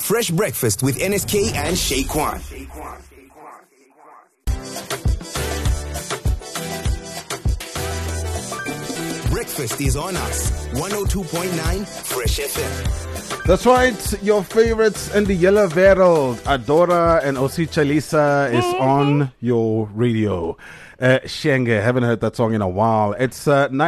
Fresh Breakfast with NSK and Shaquan. Breakfast is on us. 102.9 Fresh FM. That's right. Your favorites in the yellow world, Adora and Osi Chalisa, is on your radio. Shenge, haven't heard that song in a while. It's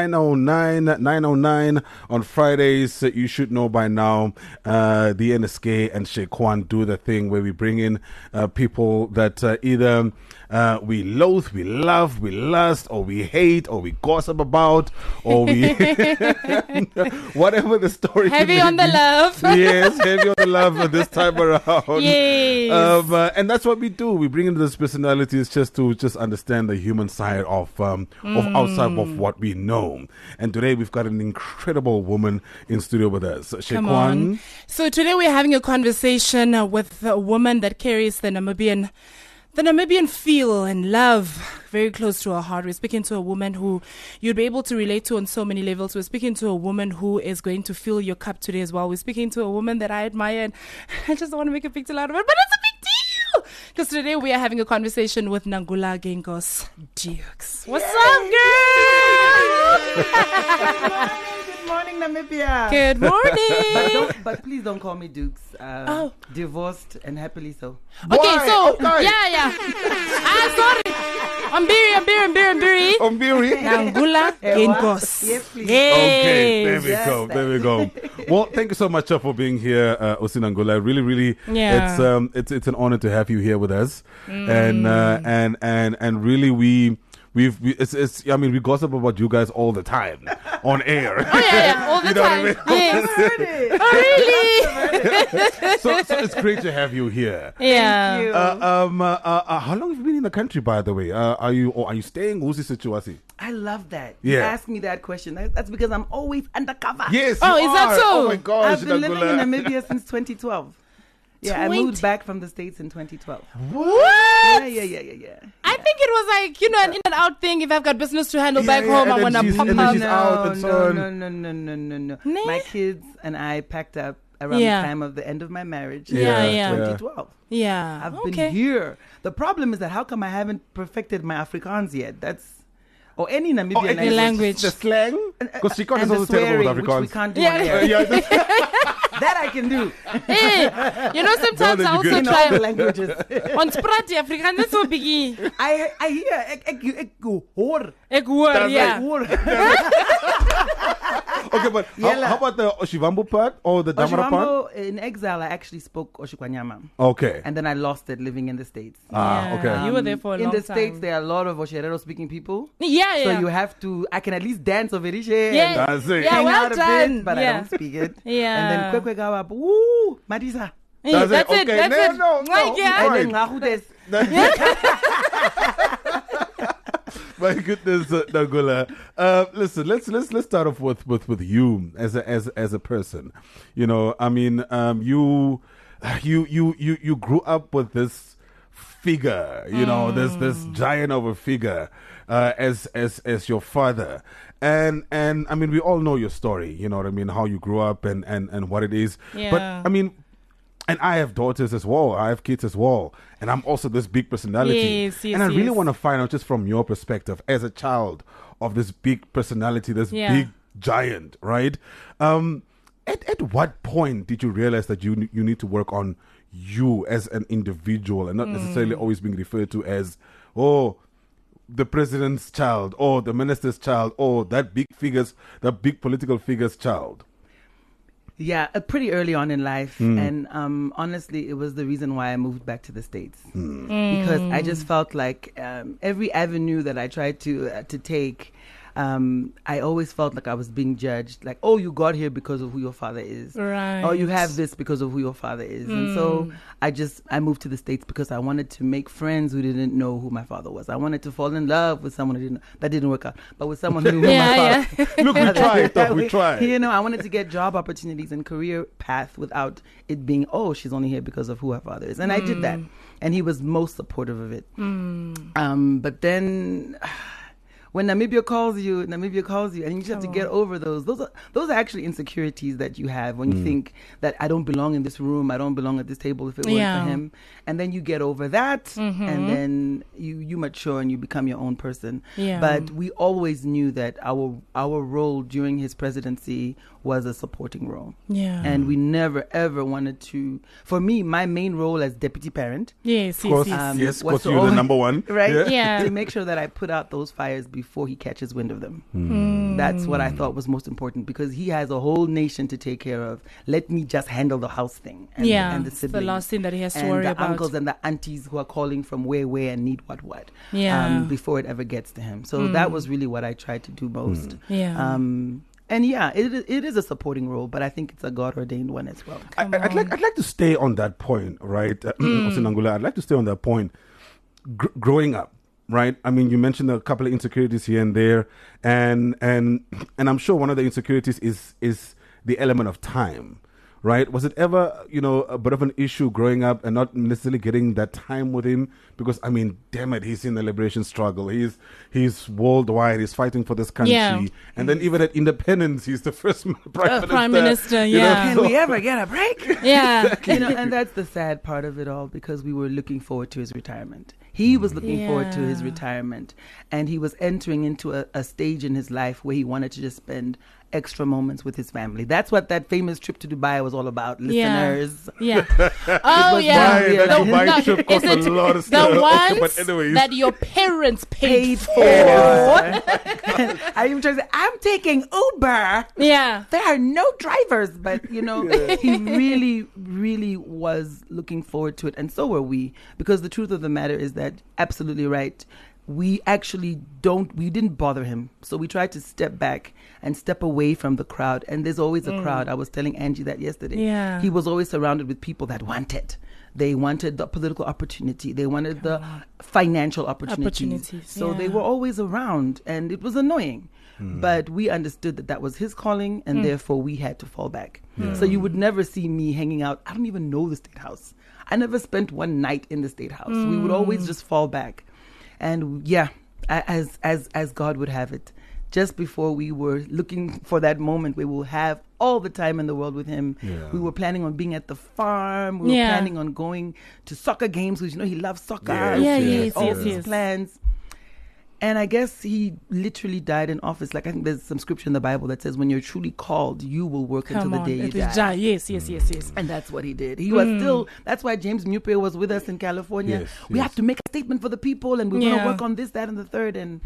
9:09 on Fridays. You should know by now. The NSK and Shaquan do the thing where we bring in people that either we loathe, we love, we lust, or we hate, or we gossip about, or we whatever the story. Heavy on the love. Yes, heavy on the love this time around. Yes. And that's what we do. We bring in those personalities just to understand the human side of outside of what we know. And today we've got an incredible woman in studio with us, Shaquan. So today we're having a conversation with a woman that carries the Namibian feel and love very close to her heart. We're speaking to a woman who you'd be able to relate to on so many levels. We're speaking to a woman who is going to fill your cup today as well. We're speaking to a woman that I admire, and I just don't want to make a big deal out of it, but it's a big deal. Because today we are having a conversation with Nangula Gengos Dukes. What's up, girl? Good morning, Namibia. Good morning. But please don't call me Dukes. Divorced and happily so. Okay, so Okay. yeah. Sorry. Ambiri. Nangula Gengos. Yes, please. Okay, there we Yes, go. There we go. Well, thank you so much for being here, Osi Nangula. Really, Yeah. it's an honor to have you here with us, and really we gossip about you guys all the time on air. Oh yeah, all the You know what I time. mean? Yes. Oh really? So it's great to have you here. Yeah. Thank you. How long have you been in the country, by the way? Are you staying? Who's the situation? I love that. Yeah. You ask me that question. That's because I'm always undercover. Yes. Oh, you is that are. so? Oh my gosh, I've been living in Nangula. Namibia since 2012. Yeah, I 20? moved back from the States in 2012. What? Yeah. I think it was like, an in and out thing. If I've got business to handle back Yeah, home, and I then want to she's- pop and then up. she's out and so on. No. Nah. My kids and I packed up around Yeah. the time of the end of my marriage. Yeah. 2012. Yeah. I've okay. been here. The problem is that how come I haven't perfected my Afrikaans yet? Or any Namibian any language. The slang? Because she can't and the also tell swearing, about which we Afrikaans. can't do Yeah. on air. That I can do. Hey, sometimes I No, also that's In all the try languages. on Sprati Afrikaans. That's so biggie. I hear ek hoor. Ek hoor, yeah. Hoor. Okay, but how about the Oshivambo part or the Damara part? Oshivambo, in exile, I actually spoke Oshikwanyama. Okay. And then I lost it living in the States. Ah, Yeah. okay. You were there for a in long the time. States, there are a lot of Oshirero speaking people. Yeah. So you have to, I can at least dance over Riche Yeah. and That's it. Yeah, hang well out a done. bit, but I Yeah. don't speak it. Yeah. And then Kwekwe Gawa, woo, Marisa. Hey, That's it. that's it. Okay. That's No, it. no. Like, yeah. And Right. then Ngahudes. My goodness, Nangula. Listen, let's start off with you as a person. I mean, you grew up with this figure, this giant of a figure, as your father. And I mean, we all know your story, you know what I mean, how you grew up and what it is. Yeah. But I mean, and I have daughters as well. I have kids as well. And I'm also this big personality. Yes, and I really yes. want to find out just from your perspective as a child of this big personality, this Yeah. big giant, right? At what point did you realize that you need to work on you as an individual and not necessarily always being referred to as, the president's child or the minister's child or that big political figure's child? Yeah, pretty early on in life. And honestly, it was the reason why I moved back to the States. Because I just felt like every avenue that I tried to take, I always felt like I was being judged. Like, oh, you got here because of who your father is. Right. Or you have this because of who your father is. And so I moved to the States because I wanted to make friends who didn't know who my father was. I wanted to fall in love with someone that didn't work out, but with someone who knew who my father. Look, we tried, though. We tried. I wanted to get job opportunities and career path without it being, oh, she's only here because of who her father is. And I did that. And he was most supportive of it. But then when Namibia calls you, and you just have to get over those. Those are actually insecurities that you have when you think that I don't belong in this room, I don't belong at this table if it weren't for him. And then you get over that, and then you mature and you become your own person. Yeah. But we always knew that our role during his presidency was a supporting role. Yeah. And we never ever wanted to. For me, my main role as deputy parent, Yes. Of course, Yes. yes, was because to you're the always- number one. right? Yeah. To make sure that I put out those fires before he catches wind of them. That's what I thought was most important, because he has a whole nation to take care of. Let me just handle the house thing. And, and the It's siblings. the last thing that he has to and worry the about. uncles and the aunties who are calling from where and need what. Yeah. Before it ever gets to him. So that was really what I tried to do most. Yeah. And yeah, it is a supporting role, but I think it's a God-ordained one as well. I'd like to stay on that point, right? Osinangula, I'd like to stay on that point. Growing up, right? I mean, you mentioned a couple of insecurities here and there, and I'm sure one of the insecurities is the element of time, right? Was it ever, a bit of an issue growing up and not necessarily getting that time with him? Because, I mean, damn it, he's in the liberation struggle. He's worldwide. He's fighting for this country. Yeah. And then even at independence, he's the first Prime Minister, yeah. Can we ever get a break? Yeah. And that's the sad part of it all, because we were looking forward to his retirement. He was looking forward to his retirement, and he was entering into a stage in his life where he wanted to just spend extra moments with his family. That's what that famous trip to Dubai was all about, listeners. Yeah. Oh, yeah. That Dubai trip cost is a lot of the stuff. ones But anyways. that your parents paid for? I even tried to say, I'm taking Uber. Yeah. There are no drivers, but he really, really was looking forward to it, and so were we. Because the truth of the matter is that, absolutely right, we actually didn't bother him. So we tried to step back and step away from the crowd. And there's always a crowd. I was telling Angie that yesterday. Yeah. He was always surrounded with people that wanted. They wanted the political opportunity. They wanted the financial opportunities. So they were always around, and it was annoying. But we understood that was his calling, and therefore we had to fall back. So you would never see me hanging out. I don't even know the State House. I never spent one night in the State House. We would always just fall back. And yeah, as God would have it, just before we were looking for that moment where we'll have all the time in the world with him, we were planning on being at the farm. We were planning on going to soccer games, because he loves soccer. All these plans. And I guess he literally died in office. Like, I think there's some scripture in the Bible that says, when you're truly called, you will work until the day you die. Yes. And that's what he did. He was still, that's why James Mupe was with us in California. We have to make a statement for the people, and we're going to work on this, that, and the third. And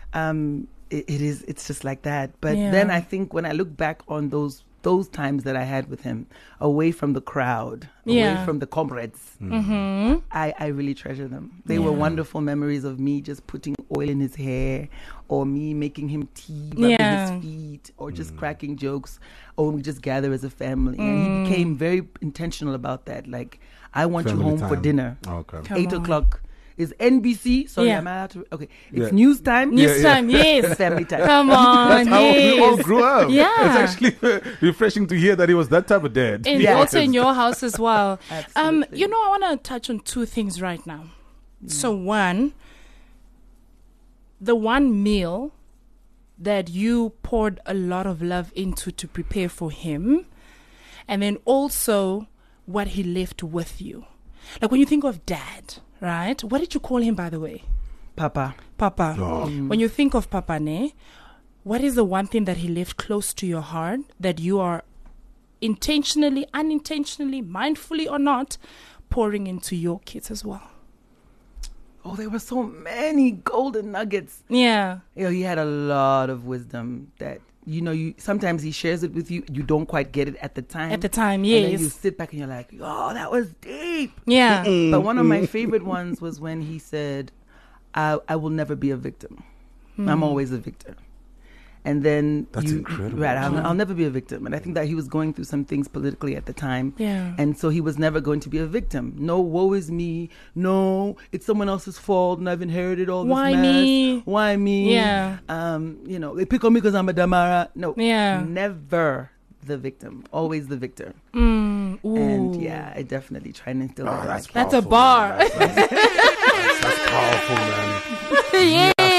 it's just like that. But then I think when I look back on those times that I had with him, away from the crowd, away from the comrades, I really treasure them. They were wonderful memories of me just putting oil in his hair, or me making him tea, rubbing his feet, or just cracking jokes, or we just gather as a family. And he became very intentional about that. Like, I want Family you home for time. dinner. Okay. 8 o'clock is NBC. Sorry, I'm out to, okay. It's news time. News time, yes. Family time. Come on, That's how we all grew up. Yeah. It's actually refreshing to hear that he was that type of dad. And also in your house as well. Absolutely. I want to touch on two things right now. So one, the one meal that you poured a lot of love into to prepare for him, and then also what he left with you. Like, when you think of dad, right? What did you call him, by the way? Papa. Papa. Oh. When you think of Papa Ne, what is the one thing that he left close to your heart that you are intentionally, unintentionally, mindfully or not, pouring into your kids as well? Oh, there were so many golden nuggets. Yeah. He had a lot of wisdom that, sometimes he shares it with you. You don't quite get it at the time. At the time, And then yes. you sit back and you're like, oh, that was deep. Yeah. But one of my favorite ones was when he said, I will never be a victim. I'm always a victor. And then That's incredible. Right, I'll never be a victim. And I think that he was going through some things politically at the time. Yeah. And so he was never going to be a victim. No, woe is me. No, it's someone else's fault and I've inherited all this Why mess. me? Why me? Yeah. They pick on me because I'm a Damara. No. Yeah. Never the victim. Always the victor. Ooh. And yeah, I definitely try and instill that. That's That's a powerful, bar. man. That's powerful, man. Yes.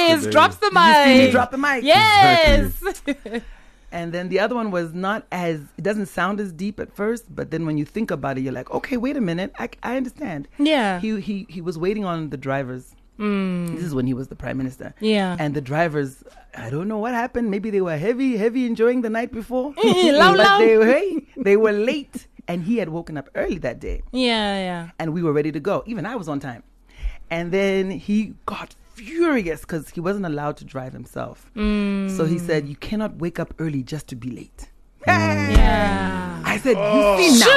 Yes, today. drops the Did you see me mic. drop the mic? Yes. And then the other one was not as, it doesn't sound as deep at first, but then when you think about it, you're like, okay, wait a minute, I understand. Yeah. He was waiting on the drivers. This is when he was the prime minister. Yeah. And the drivers, I don't know what happened. Maybe they were heavy enjoying the night before. Low, But low. they were late. And he had woken up early that day. Yeah. And we were ready to go. Even I was on time. And then he got furious because he wasn't allowed to drive himself. So he said, you cannot wake up early just to be late. Yeah. I said, you see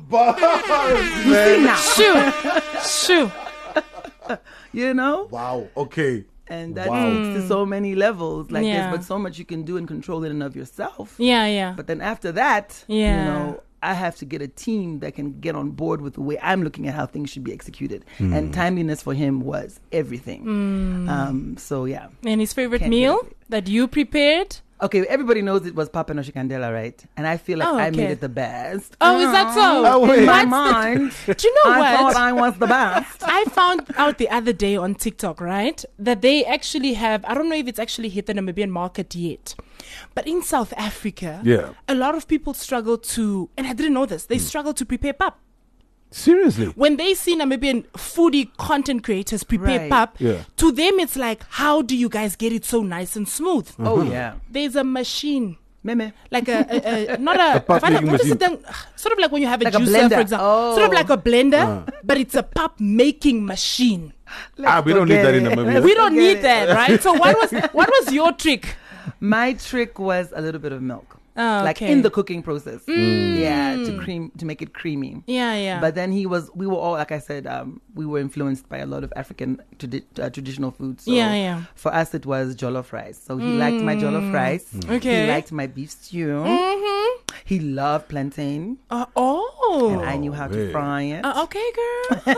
now. Shoo. Shoo. You know? Wow. Okay. And that Wow. speaks to so many levels. Like Yeah. there's but so much you can do and control in and of yourself. Yeah. But then after that, Yeah. you know, I have to get a team that can get on board with the way I'm looking at how things should be executed. And timeliness for him was everything. So yeah. And his favorite Can't meal get it. that you prepared? Okay, everybody knows it was Papa no Shikandela, right? And I feel like Oh, I okay. made it the best. Oh, is that so? Oh, wait. In my What's mind, Do you know I what? thought I was the best. I found out the other day on TikTok, right, that they actually have, I don't know if it's actually hit the Namibian market yet, but in South Africa, Yeah. a lot of people struggle to, and I didn't know this, they struggle to prepare pap. Seriously. When they see Namibian foodie content creators prepare Right. pap, Yeah. to them it's like, how do you guys get it so nice and smooth? Oh, yeah. There's a machine. Meme. Like a not a, pap making what is it machine. then? Sort of like when you have a Like a juicer, blender. for example. Oh. Sort of like a blender, but it's a pap making machine. We don't need that in Namibia. We don't need Forget it. that, right? So what was your trick? My trick was a little bit of milk. Oh, Like okay. in the cooking process. Yeah, to make it creamy. Yeah. But then we were all, like I said, we were influenced by a lot of African traditional foods. So Yeah. for us, it was jollof rice. So he liked my jollof rice. Okay. He liked my beef stew. He loved plantain. And I knew how to man. fry it. Okay, girl.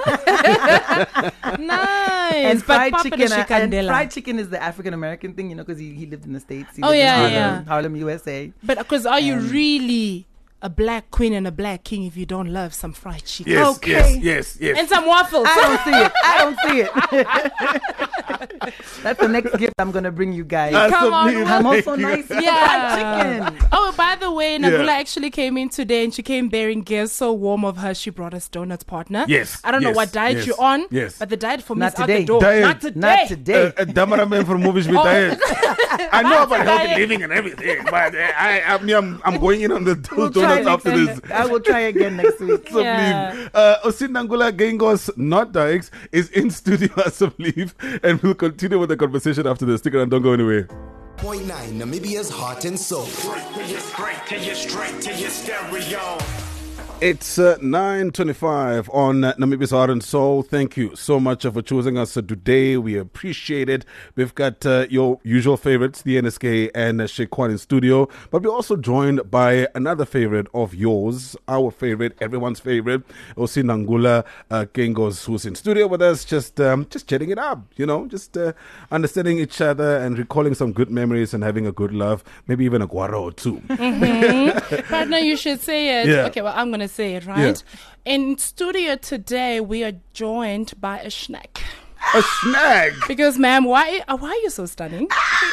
Nice. And But fried Papa chicken. the And Shikandela. fried chicken is the African American thing, you know, because he lived in the States. He Oh, lived yeah, in yeah. Harlem, USA. But because are you really a black queen and a black king if you don't love some fried chicken? Yes, Okay. yes. And some waffles. I don't see it. That's the next gift I'm going to bring you guys. Come on. I'm also nice with Yeah. fried chicken. Oh, by the way, Nagula Yeah. actually came in today and she came bearing gifts. So warm of her. She brought us donuts, partner. Yes, I don't know yes, what diet yes, you're on. yes. But the diet for me Not is out today. the door. Diet. Not today. Not today. Damara man from movies with diet. I know about healthy living and everything, but I'm going in on the We'll try donuts after next this. I will try again next week. So Yeah. please, Osindangula Gengos, not Dykes, is in studio as of leave, and we'll continue with the conversation after this. Stick around, don't go anywhere. 0.9 Namibia's heart and soul. Straight to your stereo. It's 9:25 on Namibia's Heart and Soul. Thank you so much for choosing us today. We appreciate it. We've got your usual favorites, the NSK and Shekwan in studio, but we're also joined by another favorite of yours, our favorite, everyone's favorite, Osindangula Gengos, who's in studio with us, just chatting it up, you know, just understanding each other and recalling some good memories and having a good laugh, maybe even a guaro or two. Partner, you should say it. Yeah. Okay, well, I'm going to say it, right? In studio today, we are joined by a snack. A snack! Because, ma'am, why are you so stunning?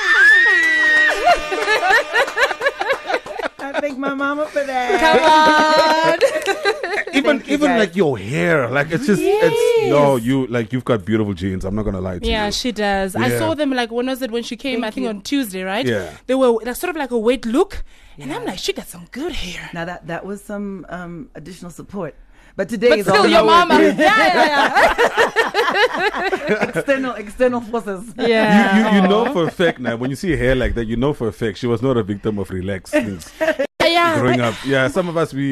I thank my mama for that. Come on. Even you, guys. like your hair, like it's just you've got beautiful jeans. I'm not gonna lie to you. Yeah, she does. I Yeah. saw them like when was it when she came? Thank I think you. on Tuesday, right? Yeah. They were like, sort of like a wet look, and I'm like, she got some good hair. Now that was some additional support. But today But is still, all your about mama. Yeah. external forces. Yeah. You know for a fact now when you see hair like that, you know for a fact she was not a victim of relaxed things Yeah. growing up. Yeah, some of us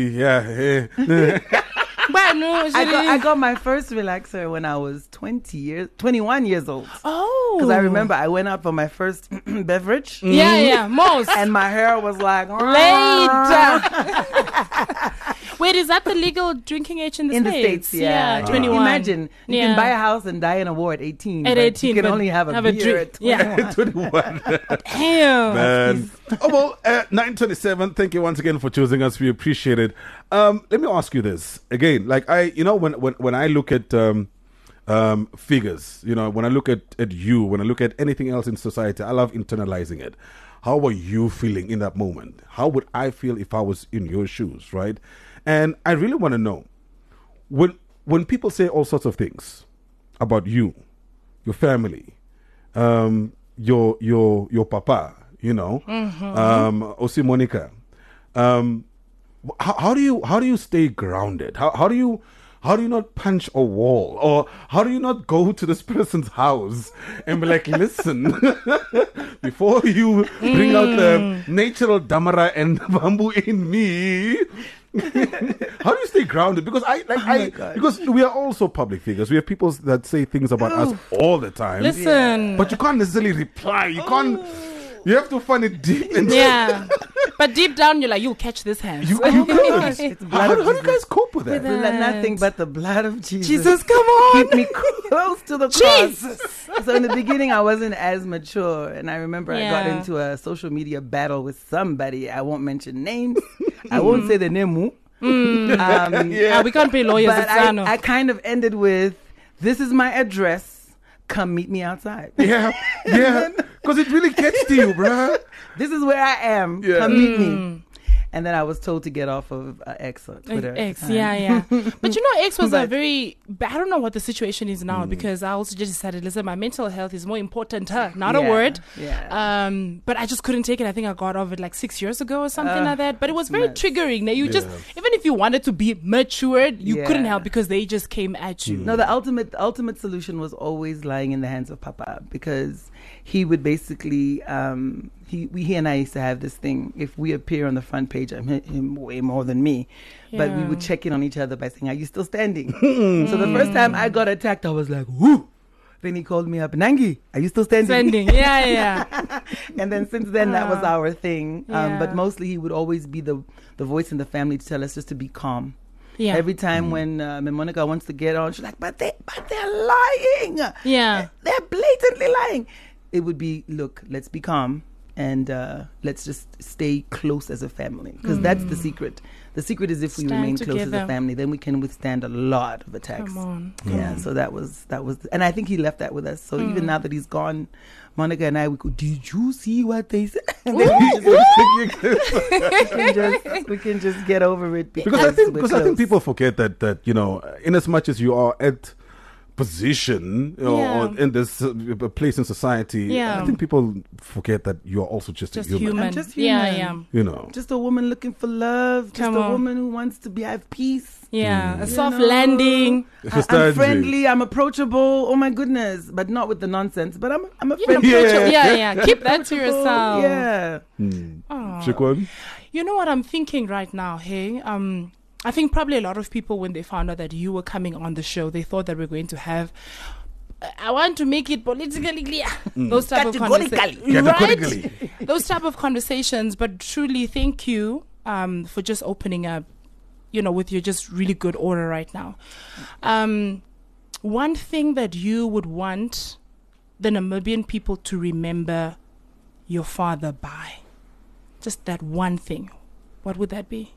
But no, she I got my first relaxer when I was 21 years old. Oh. Because I remember I went out for my first beverage. Yeah, most. And my hair was like Later. Wait, is that the legal drinking age in the in States? the States, yeah. 21. Imagine you Yeah. can buy a house and die in a war at 18. At but 18, you can but only have a beer drink. at 21. Yeah. 21. Damn. Man. Oh well, 9:27. Thank you once again for choosing us. We appreciate it. Let me ask you this again. Like when I look at figures, when I look at you, when I look at anything else in society, I love internalizing it. How were you feeling in that moment? How would I feel if I was in your shoes, right? And I really want to know, when people say all sorts of things about you, your family, your papa, Osi Monica, how do you stay grounded? How do you not punch a wall? Or how do you not go to this person's house and be like, listen, before you bring out the natural damara and bamboo in me, how do you stay grounded? Because because we are also public figures. We have people that say things about us all the time. Listen. But you can't necessarily reply. You can't. You have to find it deep inside. Yeah. But deep down, you're like, you'll catch this hand. You can't. It's blood How of do you Jesus. guys cope with that? Nothing but the blood of Jesus. Jesus, come on. Keep me close to the cross. So in the beginning, I wasn't as mature. And I remember I got into a social media battle with somebody. I won't mention names. I won't say the name. We can't be lawyers. But I kind of ended with, this is my address. Come meet me outside. Yeah. Because it really gets to you, bruh. This is where I am. Yeah. Come meet me. And then I was told to get off of X on Twitter. X, yeah. But X was a very, I don't know what the situation is now because I also just decided, listen, my mental health is more important, not a word. Yeah. But I just couldn't take it. I think I got off it like 6 years ago or something like that. But it was very triggering. Now just, even if you wanted to be matured, you couldn't help because they just came at you. No, the ultimate solution was always lying in the hands of Papa because he would basically, he and I used to have this thing. If we appear on the front page, I'm him way more than me. But we would check in on each other by saying, are you still standing? So the first time I got attacked, I was like, whoo! Then he called me up, Nangi, are you still standing? Yeah. And then since then, that was our thing. But mostly he would always be the voice in the family to tell us just to be calm. Yeah. Every time when Monica wants to get on, she's like, but they're lying. Yeah. They're blatantly lying. It would be, look, let's be calm. And let's just stay close as a family. Because that's the secret. The secret is if we remain close as a family, then we can withstand a lot of attacks. Come on. So that was, and I think he left that with us. So even now that he's gone, Monica and I, we go, did you see what they said? And then we can just get over it. Because I think people forget that in as much as you are at position or in this place in society, I think people forget that you're also just a human. I'm just human. Yeah. Just a woman looking for love. Just a woman who wants to have peace. Yeah, a soft landing. I'm friendly. I'm approachable. Oh my goodness, but not with the nonsense. But I'm a friend. Yeah. Keep that to yourself. Yeah. Chikwan? You know what I'm thinking right now? Hey, I think probably a lot of people, when they found out that you were coming on the show, they thought that we're going to have, I want to make it politically clear, those type of conversations. Right? Those type of conversations. But truly, thank you for just opening up, with your just really good aura right now. One thing that you would want the Namibian people to remember your father by, just that one thing, what would that be?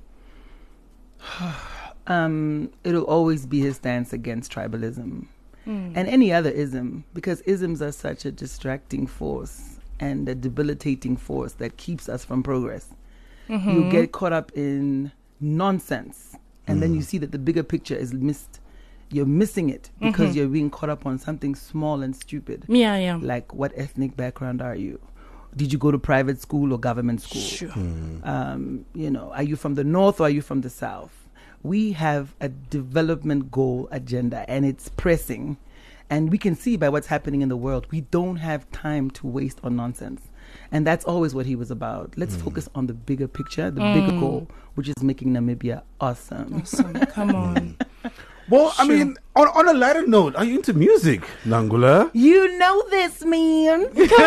It'll always be his stance against tribalism and any other ism, because isms are such a distracting force and a debilitating force that keeps us from progress. You get caught up in nonsense and then you see that the bigger picture is missed. You're missing it because you're being caught up on something small and stupid. Yeah. Like, what ethnic background are you? Did you go to private school or government school? Sure. Are you from the north or are you from the south? We have a development goal agenda and it's pressing. And we can see by what's happening in the world, we don't have time to waste on nonsense. And that's always what he was about. Let's focus on the bigger picture, the bigger goal, which is making Namibia awesome. Come on. Well, I mean, on a lighter note, are you into music, Nangula? You know this, man.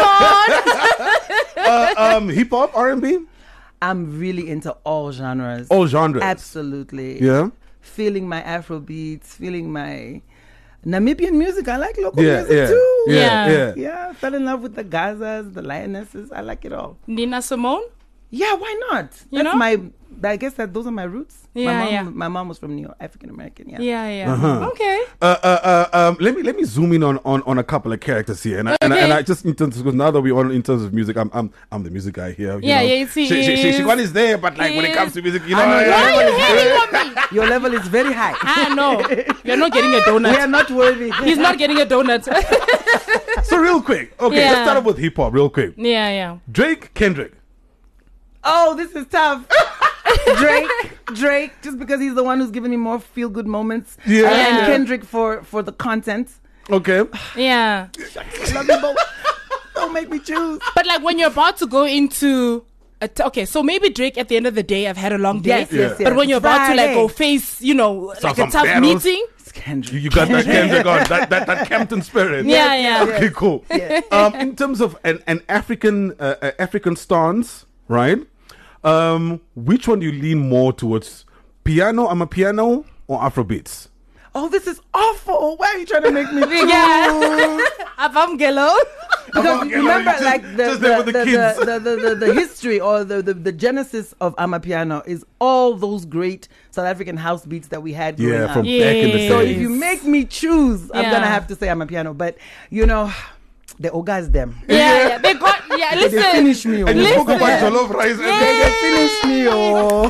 Come on. Hip hop, R&B? I'm really into all genres. All genres? Absolutely. Yeah? Feeling my Afro beats, feeling my Namibian music. I like local music too. Yeah. Yeah, I fell in love with the Gazas, the Lionesses. I like it all. Nina Simone? Yeah, why not? You know? I guess that those are my roots. Yeah, My mom was from African American. Yeah. Yeah. Uh-huh. Okay. Let me zoom in on a couple of characters here, and I just in terms because now that we're on in terms of music, I'm the music guy here. Yeah, know. you see, she one is there, but like when it comes to music, you know, I know, Why are you hating on me? Your level is very high. I know. You're not getting a We donut. are not worthy. He's not getting a donut. So real quick, okay, Yeah. let's start off with hip hop, real quick. Yeah. Drake, Kendrick. Oh, this is tough. Drake, just because he's the one who's given me more feel good moments. Yeah. And Yeah. Kendrick for the content. Okay. Yeah. Love you both. Don't make me choose. But like when you're about to go into okay, so maybe Drake at the end of the day I've had a long day. Yes. But when you're about to like Friday. go face, like some a tough battles. meeting. It's Kendrick. You got that Kendrick on that Campton spirit. Yeah. Okay, cool. In terms of an African stance, right? Which one do you lean more towards? Piano, Amapiano, or Afrobeats? Oh, this is awful. Why are you trying to make me choose? Yeah. Avamgelo. Because Okay, remember, just- like just there with the kids. the history or the genesis of Amapiano is all those great South African house beats that we had growing Yeah, up. from back in the Yes. So day. if you make me choose, I'm Yeah. gonna have to say Amapiano. But the Ogas them. Yeah. They got They listen. finish me. And you spoke Listen. about jollof rice, They finish me. Oh.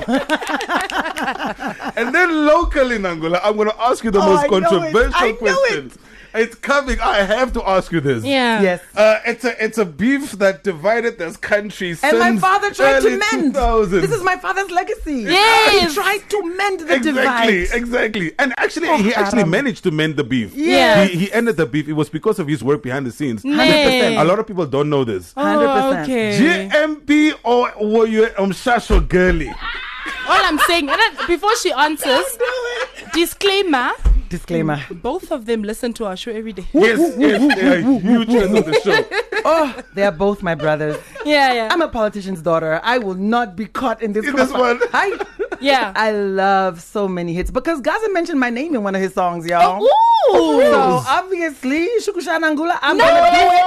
and then locally in Angola, I'm going to ask you the Oh, most I know it. controversial I know question. It's coming. I have to ask you this. Yeah. Yes. It's a beef that divided this country And since my father tried to early mend. 2000s. This is my father's legacy. Yes. He tried to mend the divide. Exactly. And actually, he Haram. managed to mend the beef. Yeah. He ended the beef. It was because of his work behind the scenes. Nay. A lot of people don't know this. 100%. Okay. GMP or were you Shasho girly? All I'm saying, and then before she answers, disclaimer: Disclaimer. both of them listen to our show every day. Yes, they are huge fans of the show. Oh, they are both my brothers. Yeah. I'm a politician's daughter. I will not be caught in this. In this crossfire. one. Yeah. I love so many hits because Gaza mentioned my name in one of his songs, y'all. Ooh. So obviously, Shukushana Angula, I'm No. gonna do it.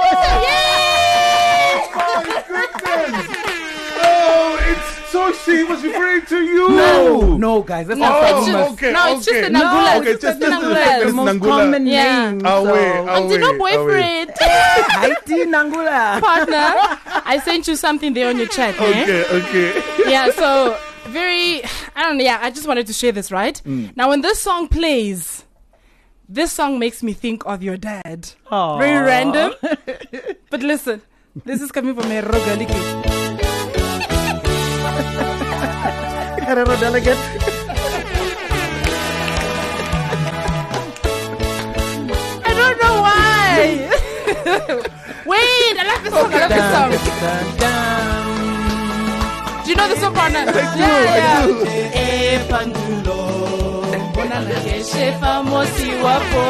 Oh my goodness! Oh, it's so she was referring to you. No, guys, that's No, not it's famous. just, okay, no, it's just okay. an No, Angula. okay, It's just an the Angula. fact that The it's most Nangula. common Yeah. name. Away. Auntie, no boyfriend. Haiti Nangula. Partner, I sent you something there on your chat. Eh? Okay. Yeah, so I don't know. Yeah, I just wanted to share this, right? Now, when this song plays, this song makes me think of your dad. Aw. Very random. But listen, this is coming from a Rogaliki. Herero delegate. I don't know why. Wait, I love this song. I love this song. Do you know the song, partner? Yeah. Eh, Pandulo, bonana keshe famosi wapo.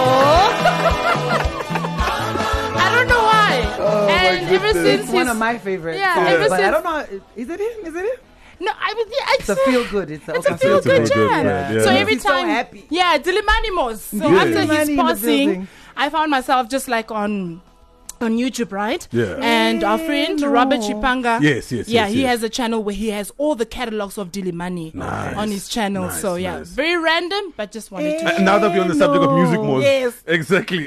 I don't know why. And ever since It's one his- of my favorites. Yeah, songs, ever but I since- don't know. Is it him? Is it him? No, It's a feel good. It's a It's a feel good It's a feel-good jam. jam, yeah. So Yeah. every He's so time, happy. yeah, Dilimani Mos. So Yeah. after Dilimani his in the passing, building. I found myself just like on YouTube, right? Yeah. And our friend Robert Chipanga. Yes. Yeah, he yes. has a channel where he has all the catalogs of Dilimani Nice. on his channel. Nice, So yeah, nice. very random, but just wanted to. Now that we're on the subject of music more. Yes. Exactly.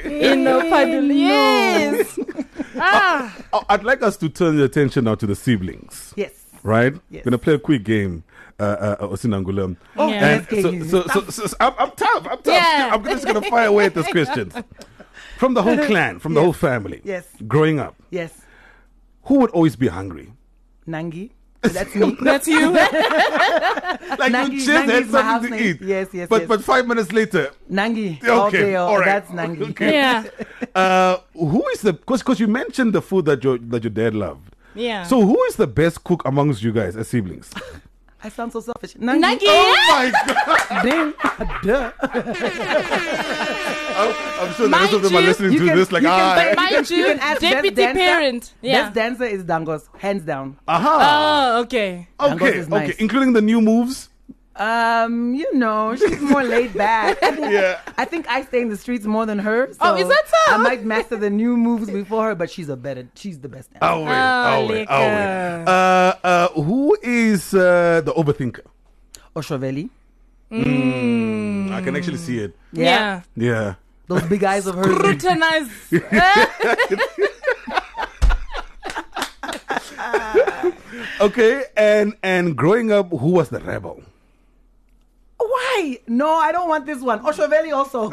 Yes. Ah. I'd like us to turn your attention now to the siblings. Yes. Right? Yes. We're gonna play a quick game, Osinangulam. Oh, Yeah. And yes, so I'm tough. Yeah. I'm just gonna fire away at these questions. From the whole clan, from the whole family. Yes. Growing up, Yes. who would always be hungry? Nangi. That's me. That's you. Like Nangi- you just had Nangi's my house something to name. eat. Yes, yes, But yes. but 5 minutes later, Nangi. Okay, all right. That's Nangi. Okay. Yeah. who is the? Because you mentioned the food that your dad loved. Yeah. So who is the best cook amongst you guys as siblings? I sound so selfish. Nagi. Oh my God! Damn. Duh. I'm sure the rest of them are Mind you, listening to this. Like, But mind you, can ask deputy best dancer. parent. Yeah. Best dancer is Dangos, hands down. aha. Oh, okay. Okay, Dangos is nice. okay, including the new moves. She's more laid back. Yeah. I think I stay in the streets more than her. So Oh, is that so? I might master the new moves before her, but she's the best dancer. Who is the overthinker? Oshoveli. I can actually see it. Yeah. Yeah. Those big eyes of hers. Scrutinize. Okay, and growing up, who was the rebel? Why? No, I don't want this one. Oshoveli also.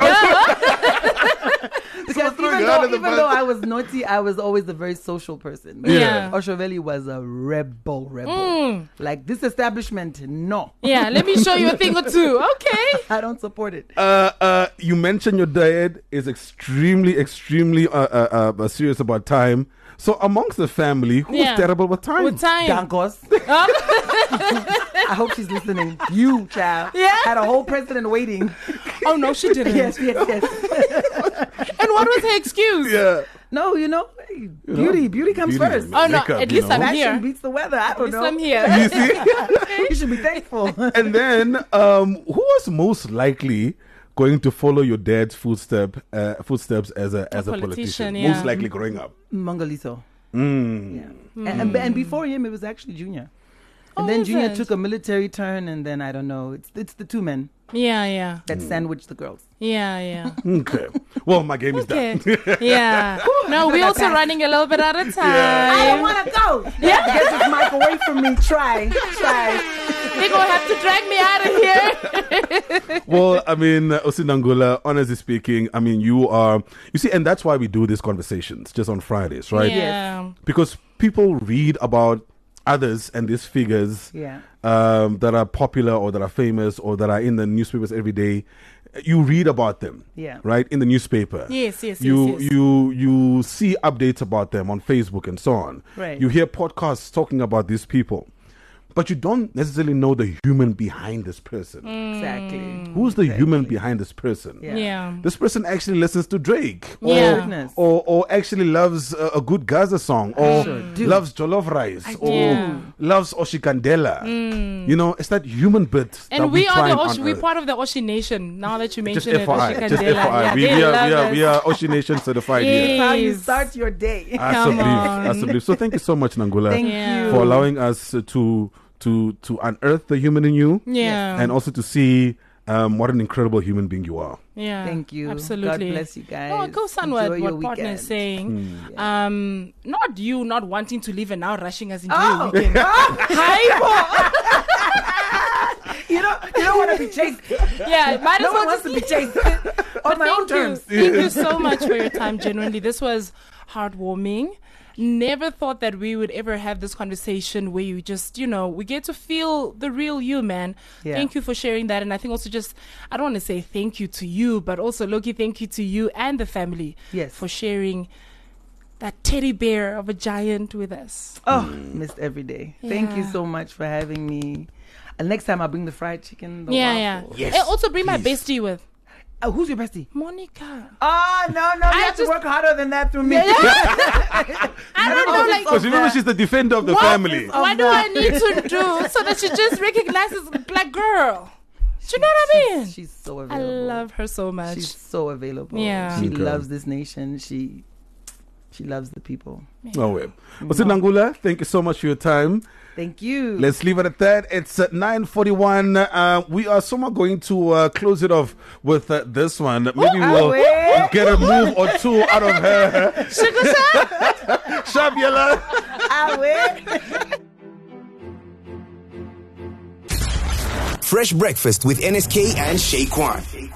Because throwing her under the even bus. though I was naughty, I was always a very social person. Yeah. Oshoveli was a rebel. Like this establishment, no. Yeah, let me show you a thing or two. Okay. I don't support it. You mentioned your dad is extremely serious about time. So amongst the family, who's Yeah. terrible with time? With time. Dankos. I hope she's listening. You, child. Yeah. Had a whole president waiting. Oh, no, she didn't. Yes. And what was her excuse? Yeah. No, beauty comes Beauty. first. Oh, no, Makeup, at least you know. I'm Fashion here. beats the weather. I At don't least know. I'm here. You see? You should be thankful. And then, who was most likely going to follow your dad's footsteps as a politician? yeah. Most likely growing up. Mangaliso. Mm. Yeah. And before him, it was actually Junior. And Oh, then is Junior it? took a military turn, and then I don't know. It's the two men Yeah. that sandwiched the girls. Yeah. Okay. Well, my game is Okay. done. Yeah. No, we're also running a little bit out of time. I don't want to go. Yeah. Get this mic away from me. Try. They're going to have to drag me out of here. Well, I mean, Osinangula, honestly speaking, I mean, you see, and that's why we do these conversations just on Fridays, right? Yeah. Because people read about others and these figures Yeah. that are popular or that are famous or that are in the newspapers every day. You read about them, Yeah. right, in the newspaper. Yes. You see updates about them on Facebook and so on. Right. You hear podcasts talking about these people, but you don't necessarily know the human behind this person. Exactly. Who's the human behind this person? Yeah. This person actually listens to Drake, Yeah. Goodness. or actually loves a good Gaza song, or sure do. loves jollof rice, or Yeah. loves Oshikandela. You know, it's that human bit. that And we try are and we're unearth. part of the Oshi Nation. Now that you Just mention it, FYI, Oshi just Kandela. FYI. Yeah, We they love are us. Oshi Nation certified here. Yes. How you start your day. Absolutely. So thank you so much, Nangula, Thank Yeah. you. for allowing us to unearth the human in you, Yeah. and also to see what an incredible human being you are. Yeah. Thank you. Absolutely. God bless you guys. No, go on Enjoy what your partner is weekend. saying. Not you not wanting to leave and now rushing us into Oh. your weekend. You don't want to be chased. Yeah, might as No well one wants just to be chased on my own terms. Thank you so much for your time. Genuinely, this was heartwarming. Never thought that we would ever have this conversation where you just, we get to feel the real you, man. Yeah. Thank you for sharing that. And I think also I don't want to say thank you to you, but also, Loki, thank you to you and the family Yes. for sharing that teddy bear of a giant with us. Oh, missed every day. Thank you Yeah. so much for having me. And next time I'll bring the fried chicken. The Yeah. waffles. Yes, And also bring my please. bestie with Who's your bestie? Monica. Oh, no. You have to just- work harder than that through me. I don't know, like, Because remember, she's the defender of the What? family. What do I need to do so that she just recognizes black girl? Do you know what I mean? She's so I available. love her so much. She's so available. Yeah. She Okay. loves this nation. She loves the people. Oh, well. Nangula, thank you so much for your time. Thank you. Let's leave it at that. It's 9:41. We are somewhat going to close it off with this one. Maybe we'll get a move or two out of her. Sugar Shop? Shabiola. Fresh breakfast with NSK and Shaquan.